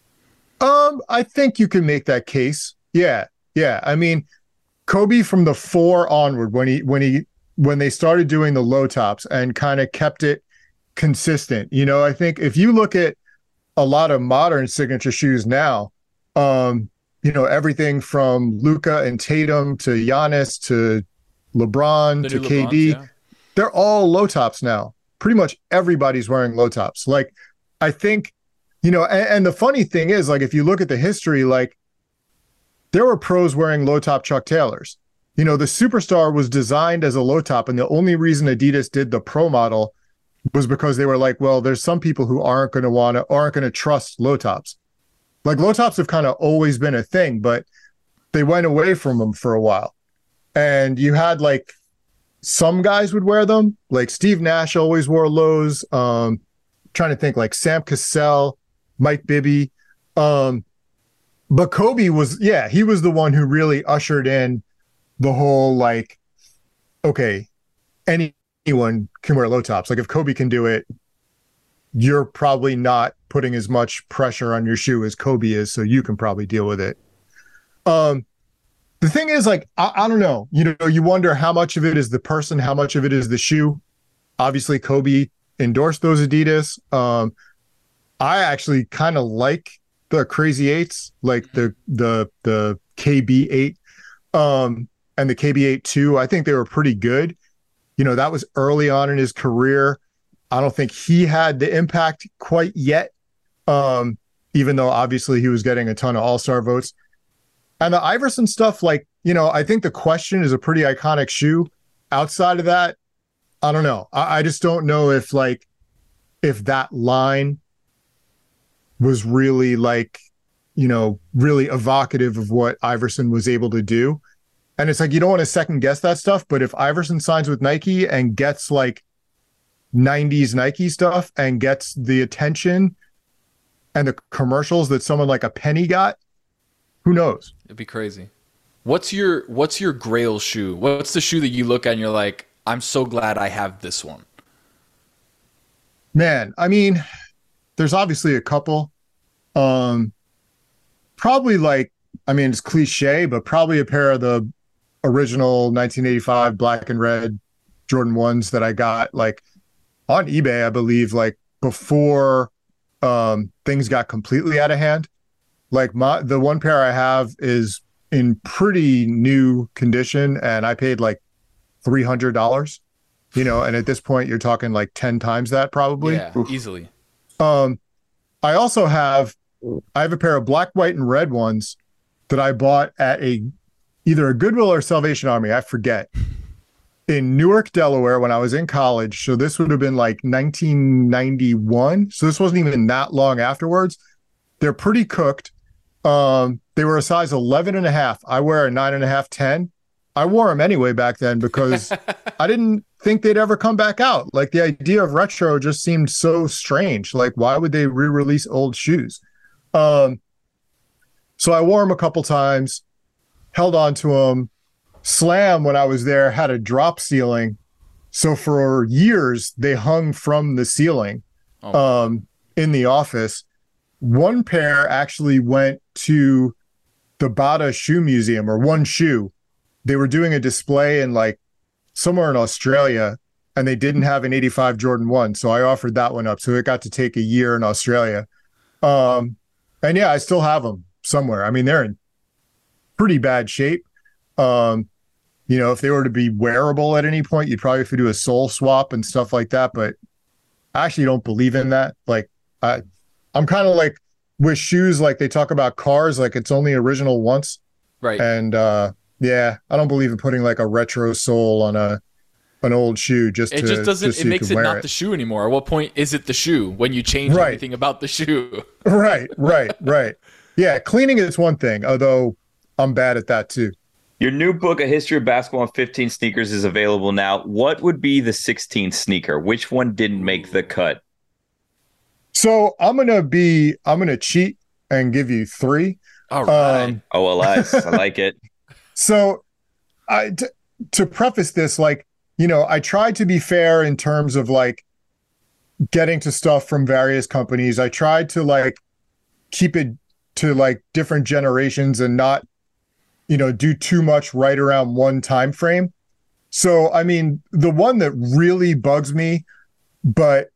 Um, I think you can make that case. Yeah, yeah. I mean, Kobe from the four onward, when he when he when they started doing the low tops and kind of kept it consistent. You know, I think if you look at a lot of modern signature shoes now, um, you know, everything from Luka and Tatum to Giannis to LeBron The to new K D, LeBrons, yeah. They're all low tops now. Pretty much everybody's wearing low tops. Like, I think, you know, and, and the funny thing is, like, if you look at the history, like, there were pros wearing low top Chuck Taylors. You know, the Superstar was designed as a low top, and the only reason Adidas did the pro model was because they were like, well, there's some people who aren't going to want to, aren't going to trust low tops. Like low tops have kind of always been a thing, but they went away from them for a while. And you had like some guys would wear them. Like Steve Nash always wore lows. Um, trying to think like Sam Cassell, Mike Bibby. Um, but Kobe was, yeah, he was the one who really ushered in the whole like, okay, any anyone can wear low tops. Like if Kobe can do it, you're probably not putting as much pressure on your shoe as Kobe is, so you can probably deal with it. Um, the thing is, like, I, I don't know. You know, you wonder how much of it is the person, how much of it is the shoe. Obviously, Kobe endorsed those Adidas. Um, I actually kind of like the Crazy Eights, like the the the K B eight um, and the K B eight two. I think they were pretty good. You know, that was early on in his career. I don't think he had the impact quite yet, um, even though obviously he was getting a ton of all-star votes. And the Iverson stuff, like, you know, I think the Question is a pretty iconic shoe. Outside of that, I don't know. I, I just don't know if, like, if that line was really, like, you know, really evocative of what Iverson was able to do. And it's like, you don't want to second guess that stuff. But if Iverson signs with Nike and gets like nineties Nike stuff and gets the attention and the commercials that someone like a Penny got, who knows? It'd be crazy. What's your what's your grail shoe? What's the shoe that you look at and you're like, I'm so glad I have this one? Man, I mean, there's obviously a couple. Um, probably like, I mean, it's cliche, but probably a pair of the original nineteen eighty-five black and red Jordan ones that I got like on eBay, I believe, like before um, things got completely out of hand. Like my the one pair I have is in pretty new condition, and I paid like three hundred dollars, you know, and at this point you're talking like ten times that probably. Yeah, easily. Um, I also have, I have a pair of black, white, and red ones that I bought at a, either a Goodwill or Salvation Army, I forget, in Newark, Delaware when I was in college. So this would have been like nineteen ninety-one. So this wasn't even that long afterwards. They're pretty cooked. Um, they were a size eleven and a half. I wear a nine and a half, ten. I wore them anyway back then because I didn't think they'd ever come back out. Like the idea of retro just seemed so strange. Like, why would they re-release old shoes? Um, so I wore them a couple times, held on to them. Slam, when I was there, had a drop ceiling. So for years, they hung from the ceiling oh. um, in the office. One pair actually went to the Bata Shoe Museum, or one shoe. They were doing a display in like somewhere in Australia, and they didn't have an eighty-five Jordan one. So I offered that one up. So it got to take a year in Australia. Um, and yeah, I still have them somewhere. I mean, they're in pretty bad shape. Um, you know, if they were to be wearable at any point, you'd probably have to do a sole swap and stuff like that. But I actually don't believe in that. Like, I, I'm kind of like with shoes, like they talk about cars, like it's only original once. Right. And uh, yeah, I don't believe in putting like a retro sole on a an old shoe just it to, just doesn't just so it makes it not it. the shoe anymore. At what point is it the shoe when you change right. everything about the shoe? Right, right, right. Yeah, cleaning is one thing, although I'm bad at that too. Your new book, A History of Basketball in fifteen Sneakers, is available now. What would be the sixteenth sneaker? Which one didn't make the cut? So I'm gonna be I'm gonna cheat and give you three. All right. Um, O L S, I like it. So, I t- to preface this, like, you know, I tried to be fair in terms of like getting to stuff from various companies. I tried to like keep it to like different generations and not, you know, do too much right around one time frame. So, I mean, the one that really bugs me, but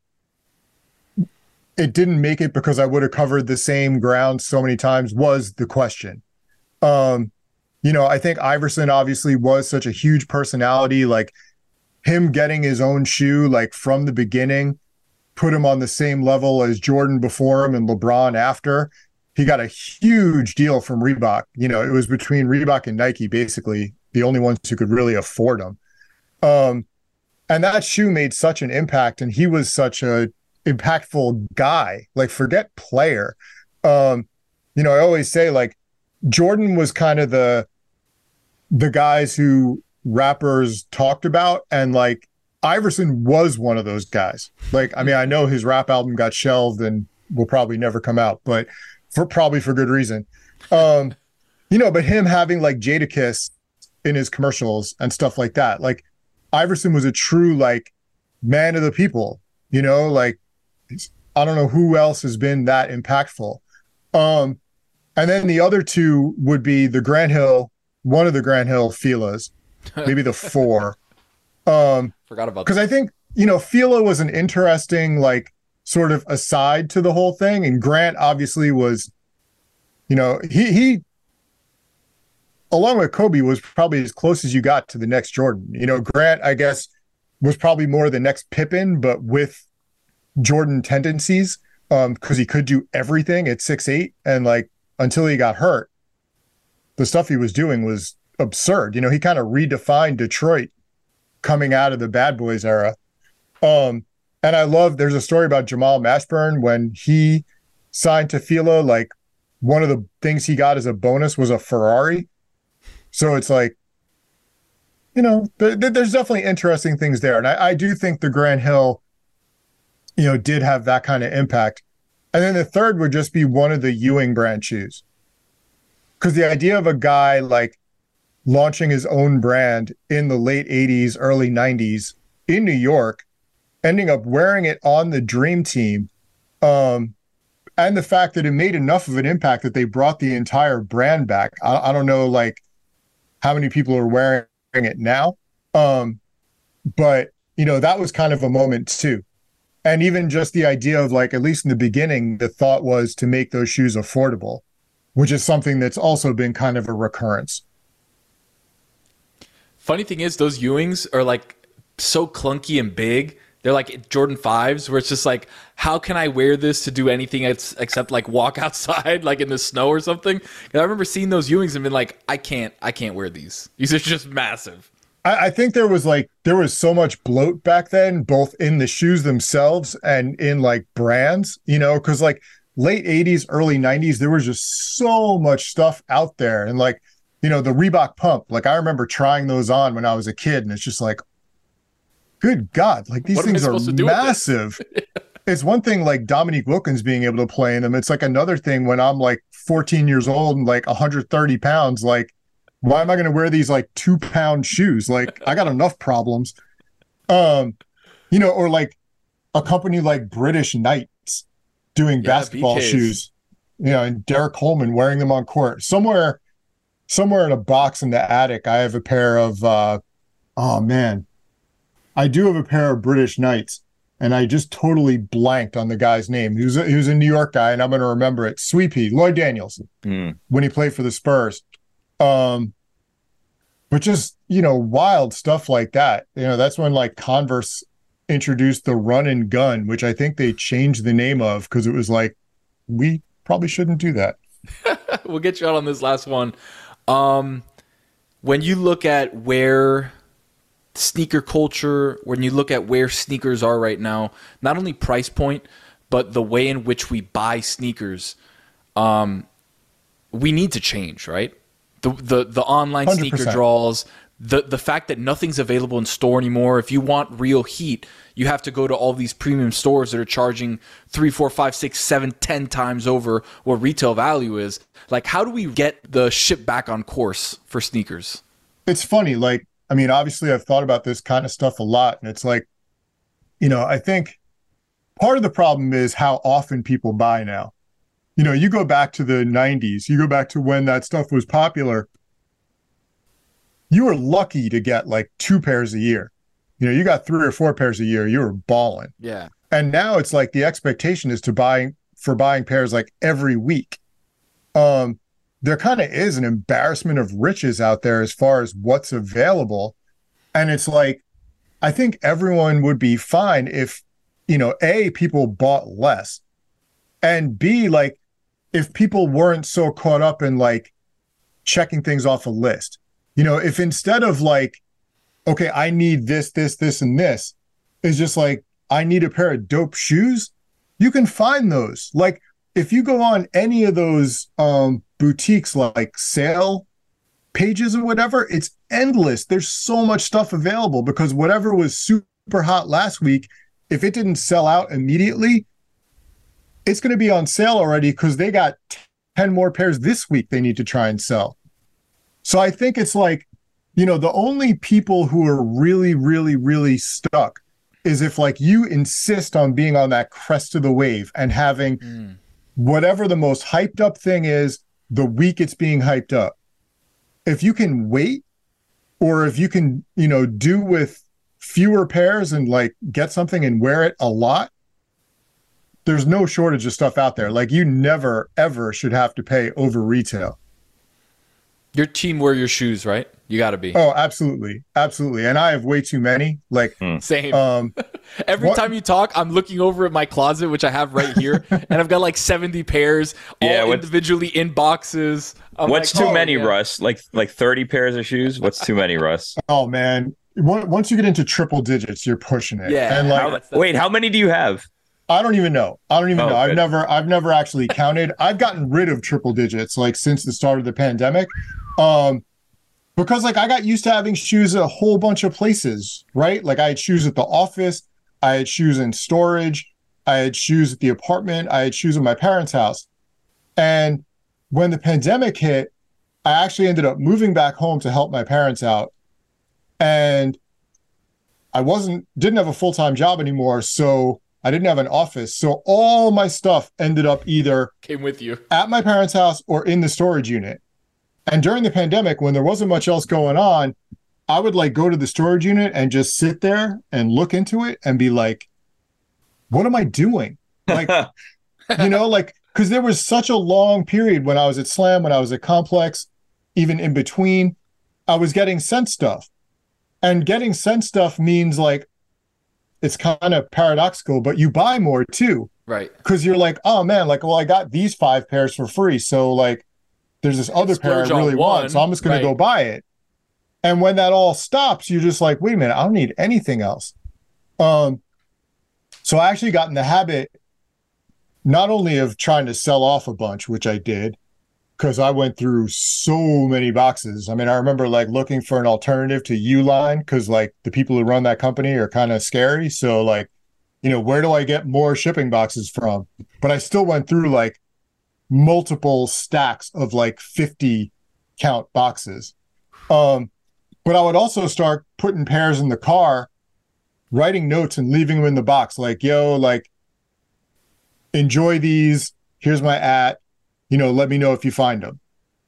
it didn't make it because I would have covered the same ground so many times, was the question. Um, you know, I think Iverson obviously was such a huge personality, like him getting his own shoe, like from the beginning, put him on the same level as Jordan before him and LeBron after. He got a huge deal from Reebok. You know, it was between Reebok and Nike, basically the only ones who could really afford them. Um, and that shoe made such an impact, and he was such a impactful guy. Like, forget player. Um, you know, I always say like Jordan was kind of the the guys who rappers talked about, and like Iverson was one of those guys. Like, I mean, I know his rap album got shelved and will probably never come out, but for probably for good reason. Um, you know, but him having like Jadakiss in his commercials and stuff like that, like Iverson was a true like man of the people, you know, like I don't know who else has been that impactful. Um, and then the other two would be the Grant Hill, one of the Grant Hill Fila's, maybe the four. Um, Forgot about because I think, you know, Fila was an interesting, like, sort of aside to the whole thing. And Grant obviously was, you know, he, he, along with Kobe, was probably as close as you got to the next Jordan. You know, Grant, I guess, was probably more the next Pippen, but with Jordan tendencies, um, because he could do everything at six eight, and like until he got hurt, the stuff he was doing was absurd. You know, he kind of redefined Detroit coming out of the Bad Boys era. Um, and I love, there's a story about Jamal Mashburn when he signed to Fila, like one of the things he got as a bonus was a Ferrari. So it's like, you know, th- th- there's definitely interesting things there. And I, I do think the Grant Hill, you know, did have that kind of impact. And then the third would just be one of the Ewing brand shoes. Because the idea of a guy like launching his own brand in the late eighties, early nineties in New York, ending up wearing it on the Dream Team, um, and the fact that it made enough of an impact that they brought the entire brand back. I, I don't know, like, how many people are wearing it now. Um, but, you know, that was kind of a moment too. And even just the idea of, like, at least in the beginning, the thought was to make those shoes affordable, which is something that's also been kind of a recurrence. Funny thing is, those Ewings are like so clunky and big. They're like Jordan fives, where it's just like, how can I wear this to do anything ex- except like walk outside, like in the snow or something? And I remember seeing those Ewings and been like, I can't, I can't wear these. These are just massive. I, I think there was like, there was so much bloat back then, both in the shoes themselves and in like brands, you know, because like late eighties, early nineties, there was just so much stuff out there. And like, you know, the Reebok Pump, like I remember trying those on when I was a kid, and it's just like, good God, like these things are massive. It's one thing like Dominique Wilkins being able to play in them. It's like another thing when I'm like fourteen years old and like one hundred thirty pounds, like, why am I going to wear these like two pound shoes? Like, I got enough problems. Um, you know, or like a company like British Knights doing yeah, basketball B Ks. Shoes, you know, and Derek Coleman wearing them on court. Somewhere, somewhere in a box in the attic, I have a pair of, uh, oh man, I do have a pair of British Knights, and I just totally blanked on the guy's name. He was a, he was a New York guy, and I'm going to remember it. Sweepy, Lloyd Daniels, mm. when he played for the Spurs. Um, but just, you know, wild stuff like that. You know, that's when like Converse introduced the Run and Gun, which I think they changed the name of because it was like, we probably shouldn't do that. We'll get you out on this last one. Um, when you look at where sneaker culture, when you look at where sneakers are right now, not only price point, but the way in which we buy sneakers, um, we need to change, right? The the the online one hundred percent sneaker draws, the the fact that nothing's available in store anymore. If you want real heat, you have to go to all these premium stores that are charging three, four, five, six, seven, ten times over what retail value is. Like, how do we get the ship back on course for sneakers? It's funny, like, I mean, obviously I've thought about this kind of stuff a lot, and it's like, you know, I think part of the problem is how often people buy now. You know, you go back to the nineties, you go back to when that stuff was popular, you were lucky to get like two pairs a year. You know, you got three or four pairs a year, you were balling. Yeah. And now it's like the expectation is to buy for buying pairs like every week. Um, there kind of is an embarrassment of riches out there as far as what's available. And it's like, I think everyone would be fine if, you know, A, people bought less, and B, like, if people weren't so caught up in like checking things off a list. You know, if instead of like, okay, I need this, this, this, and this, is just like, I need a pair of dope shoes, you can find those. Like, if you go on any of those um, boutiques, like sale pages or whatever, it's endless. There's so much stuff available because whatever was super hot last week, if it didn't sell out immediately, it's going to be on sale already because they got ten more pairs this week they need to try and sell. So I think it's like, you know, the only people who are really, really, really stuck is if like you insist on being on that crest of the wave and having mm. whatever the most hyped up thing is the week it's being hyped up. If you can wait, or if you can, you know, do with fewer pairs and like get something and wear it a lot, there's no shortage of stuff out there. Like, you never, ever should have to pay over retail. Your team wear your shoes, right? You got to be. Oh, absolutely. Absolutely. And I have way too many. Like, mm. Same. Um, Every what, time you talk, I'm looking over at my closet, which I have right here, and I've got like seventy pairs, all yeah, individually in boxes. I'm what's like, too oh, many, yeah. Russ? Like like thirty pairs of shoes? What's too many, Russ? Oh, man. Once you get into triple digits, you're pushing it. Yeah. And like, how, that's, that's, wait, how many do you have? I don't even know. I don't even oh, know. good. I've never, I've never actually counted. I've gotten rid of triple digits like since the start of the pandemic. Um, because like I got used to having shoes at a whole bunch of places, right? Like I had shoes at the office, I had shoes in storage, I had shoes at the apartment, I had shoes at my parents' house. And when the pandemic hit, I actually ended up moving back home to help my parents out. And I wasn't, didn't have a full-time job anymore. So I didn't have an office. So all my stuff ended up either came with you at my parents' house or in the storage unit. And during the pandemic, when there wasn't much else going on, I would like go to the storage unit and just sit there and look into it and be like, what am I doing? Like, you know, like, because there was such a long period when I was at Slam, when I was at Complex, even in between, I was getting sent stuff. And getting sent stuff means like, it's kind of paradoxical, but you buy more too. Right. Because you're like, oh man, like, well, I got these five pairs for free. So like, there's this other pair I really want. So I'm just going right. to go buy it. And when that all stops, you're just like, wait a minute, I don't need anything else. Um, so I actually got in the habit not only of trying to sell off a bunch, which I did, because I went through so many boxes. I mean, I remember like looking for an alternative to Uline because like the people who run that company are kind of scary. So like, you know, where do I get more shipping boxes from? But I still went through like multiple stacks of like fifty count boxes. Um, but I would also start putting pairs in the car, writing notes and leaving them in the box. Like, yo, like, enjoy these. Here's my at. You know, let me know if you find them.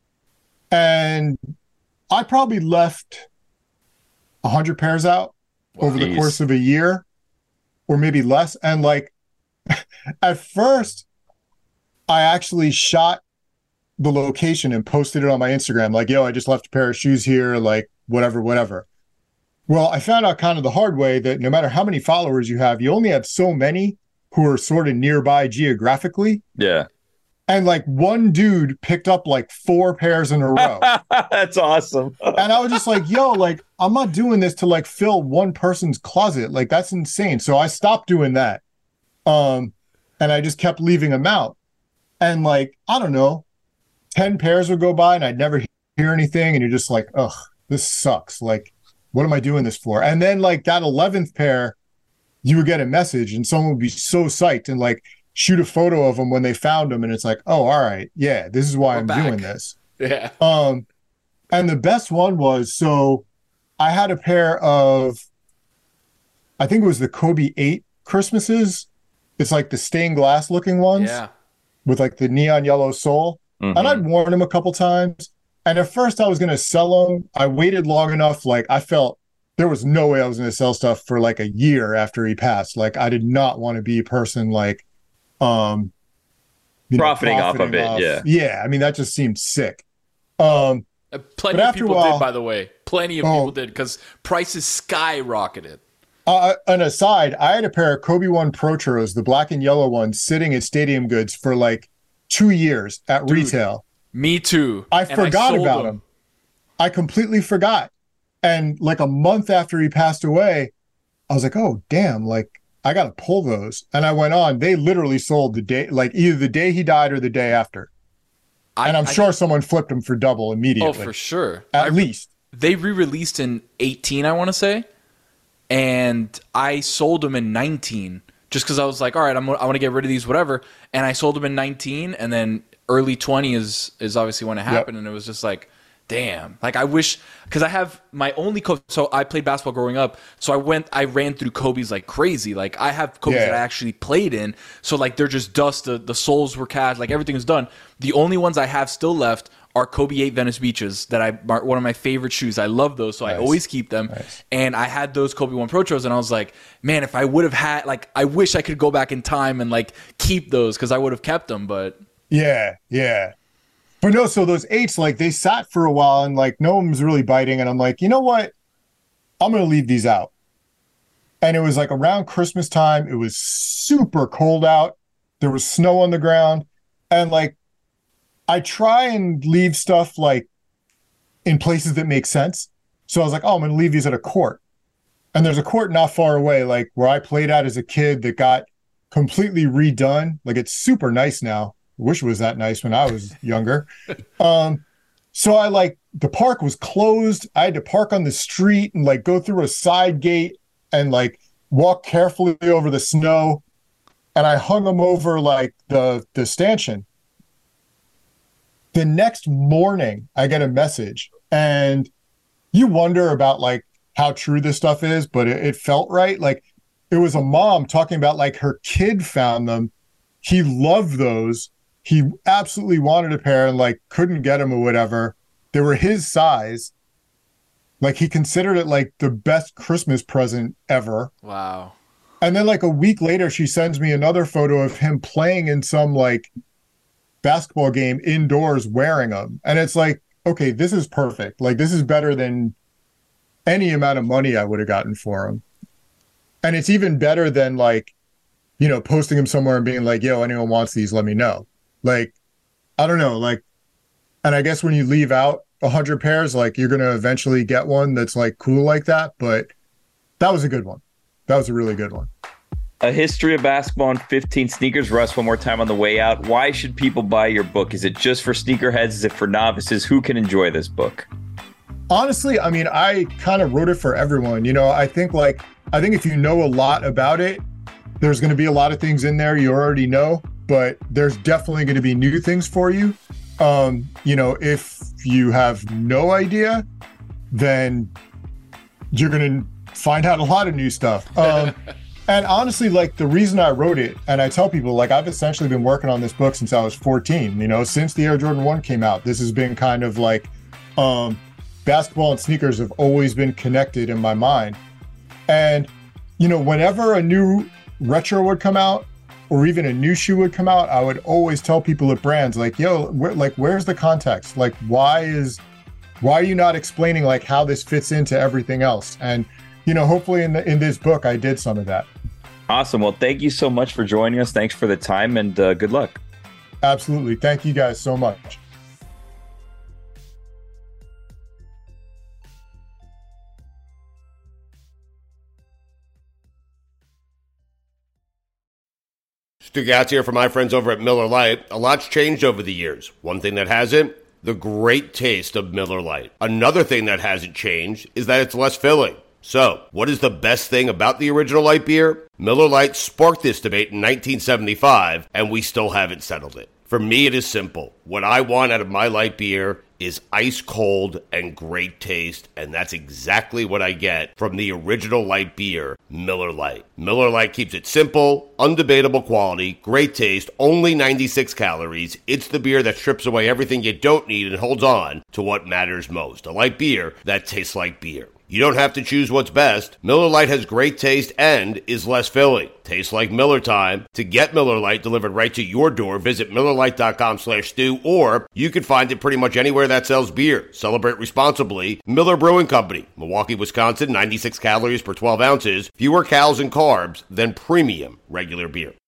And I probably left a hundred pairs out wow. over the course of a year, or maybe less. And like, at first, I actually shot the location and posted it on my Instagram. Like, yo, I just left a pair of shoes here, like whatever, whatever. Well, I found out kind of the hard way that no matter how many followers you have, you only have so many who are sort of nearby geographically. Yeah. And like one dude picked up like four pairs in a row. That's awesome. And I was just like, yo, like, I'm not doing this to like fill one person's closet. Like, that's insane. So I stopped doing that. Um, and I just kept leaving them out. And like, I don't know, ten pairs would go by and I'd never hear anything. And you're just like, ugh, this sucks. Like, what am I doing this for? And then like that eleventh pair, you would get a message and someone would be so psyched and like shoot a photo of them when they found them. And it's like, oh, all right. Yeah, this is why We're I'm back. doing this. Yeah. Um, and the best one was, so I had a pair of, I think it was the Kobe eight Christmases. It's like the stained glass looking ones. Yeah. With like the neon yellow sole. Mm-hmm. And I'd worn them a couple times. And at first I was going to sell them. I waited long enough. Like I felt there was no way I was going to sell stuff for like a year after he passed. Like I did not want to be a person like, um, you profiting, know, profiting off of off. it. Yeah. Yeah. I mean, that just seemed sick. Um, uh, plenty of people while, did, by the way, plenty of oh, people did because prices skyrocketed. Uh, an aside, I had a pair of Kobe One Pro Turos, the black and yellow ones, sitting at Stadium Goods for like two years at Dude, retail. Me too. I and forgot I about them. them. I completely forgot. And like a month after he passed away, I was like, oh, damn, like I got to pull those. And I went on. They literally sold the day, like either the day he died or the day after. I, and I'm I, sure someone flipped them for double immediately. Oh, for sure. At I, least. They re-released in eighteen, I want to say. And I sold them in nineteen just because I was like, all right, I'm, I want to get rid of these, whatever. And I sold them in nineteen, and then early twenty is is obviously when it happened. Yep. And it was just like, damn. Like I wish, because I have my only Kobe. So I played basketball growing up. So I went, I ran through Kobe's like crazy. Like I have Kobe's yeah. that I actually played in. So like they're just dust. The, the soles were cast. Like everything is done. The only ones I have still left are Kobe eight Venice Beaches that I one of my favorite shoes. I love those, so nice. I always keep them. Nice. And I had those Kobe One Pro Tros, and I was like, man, if I would have had, like, I wish I could go back in time and like keep those because I would have kept them. But yeah, yeah. But no, so those eights, like they sat for a while, and like no one was really biting, and I'm like, you know what? I'm gonna leave these out. And it was like around Christmas time. It was super cold out. There was snow on the ground, and like. I try and leave stuff like in places that make sense. So I was like, oh, I'm going to leave these at a court. And there's a court not far away, like where I played at as a kid that got completely redone. Like it's super nice now. I wish it was that nice when I was younger. Um, So I like, the park was closed. I had to park on the street and like go through a side gate and like walk carefully over the snow. And I hung them over like the, the stanchion. The next morning I get a message, and you wonder about like how true this stuff is, but it, it felt right. Like it was a mom talking about like her kid found them. He loved those. He absolutely wanted a pair and like couldn't get them or whatever. They were his size. Like he considered it like the best Christmas present ever. Wow. And then like a week later, she sends me another photo of him playing in some like basketball game indoors wearing them. And it's like, okay, this is perfect. Like this is better than any amount of money I would have gotten for him. And it's even better than like, you know, posting them somewhere and being like, yo, anyone wants these, let me know. Like, I don't know, like, and I guess when you leave out a hundred pairs, like you're going to eventually get one that's like cool like that. But that was a good one. That was a really good one. A History of Basketball in fifteen Sneakers. Russ, one more time on the way out. Why should people buy your book? Is it just for sneakerheads? Is it for novices? Who can enjoy this book? Honestly, I mean, I kind of wrote it for everyone. You know, I think like, I think if you know a lot about it, there's going to be a lot of things in there you already know, but there's definitely going to be new things for you. Um, you know, if you have no idea, then you're going to find out a lot of new stuff. Um, and honestly, like the reason I wrote it, and I tell people, like I've essentially been working on this book since I was fourteen, you know, since the Air Jordan one came out. This has been kind of like, um, basketball and sneakers have always been connected in my mind. And, you know, whenever a new retro would come out or even a new shoe would come out, I would always tell people at brands like, yo, where, like, where's the context? Like, why is, why are you not explaining like how this fits into everything else? And, you know, hopefully in the, in this book, I did some of that. Awesome. Well, thank you so much for joining us. Thanks for the time and uh, good luck. Absolutely. Thank you guys so much. Stu Gatz here for my friends over at Miller Lite. A lot's changed over the years. One thing that hasn't, the great taste of Miller Lite. Another thing that hasn't changed is that it's less filling. So, what is the best thing about the original light beer? Miller Lite sparked this debate in nineteen seventy-five, and we still haven't settled it. For me, it is simple. What I want out of my light beer is ice cold and great taste, and that's exactly what I get from the original light beer, Miller Lite. Miller Lite keeps it simple, undebatable quality, great taste, only ninety-six calories. It's the beer that strips away everything you don't need and holds on to what matters most. A light beer that tastes like beer. You don't have to choose what's best. Miller Lite has great taste and is less filling. Tastes like Miller time. To get Miller Lite delivered right to your door, visit Miller Lite dot com slash stew, or you can find it pretty much anywhere that sells beer. Celebrate responsibly. Miller Brewing Company, Milwaukee, Wisconsin, ninety-six calories per twelve ounces, fewer calories and carbs than premium regular beer.